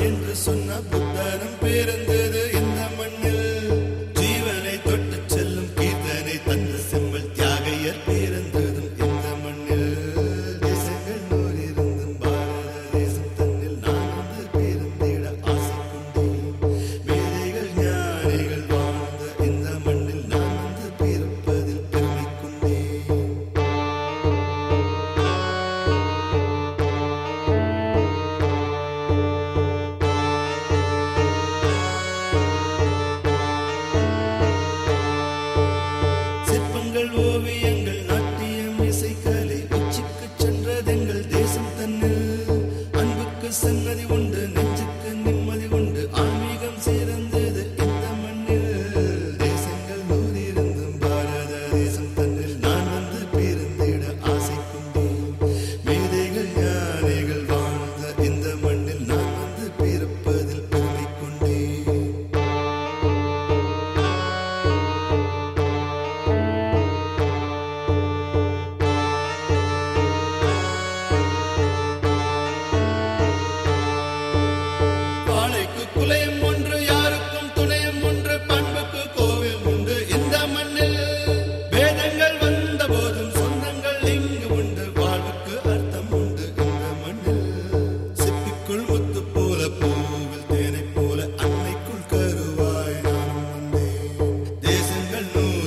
என்று சொன்ன புத்தரும் பிறந்தது இந்த மண்ணில். ஜீவனை தொட்டு செல்லும் கீர்த்தனை தந்த செம்மல் தியாகையர் பிறந்ததும் இந்த மண்ணில். தேசங்கள் நூறிருந்தும் பாரத தேசம் தன்னில் நான் வந்து பிறந்திட ஆசை கொண்டேன். மேதைகள் ஞானிகள் வாழ்ந்த இந்த மண்ணில் நான் வந்து பிறப்பதில் பெருமை கொண்டேன். சிற்பங்கள் ஓவியங்கள் நாட்டியம் இசைக்கலை உச்சிக்கு சென்றதெங்கள் தேசம் தன்னில். அன்புக்கு சன்னதி உண்டு நெஞ்சுக்கு நிம்மதி உண்டு ஆன்மீகம் சிறந்தது இந்த மண்ணில். தேசங்கள் நூறிருந்தும் பாரத தேசம் தன்னில் நான் வந்து பிறந்திட ஆசை கொண்டேன். மேதைகள் ஞானிகள் வாழ்ந்த இந்த மண்ணில் நான் வந்து பிறப்பதில் பெருமை கொண்டேன். வாழைக்கு குலையும் ஒன்று யாருக்கும் துணையும் ஒன்று பண்புக்கு கோவில் உண்டு இந்த மண்ணில். வேதங்கள் வந்த போதும் சொந்தங்கள் இங்கு உண்டு வாழ்வுக்கு அர்த்தம் உண்டு இந்த மண்ணில். சிப்பிக்குள் முத்து போல பூவில் தேனை போல அன்னைக்குள் கருவாய் நானும் வந்தேன். தேசங்கள்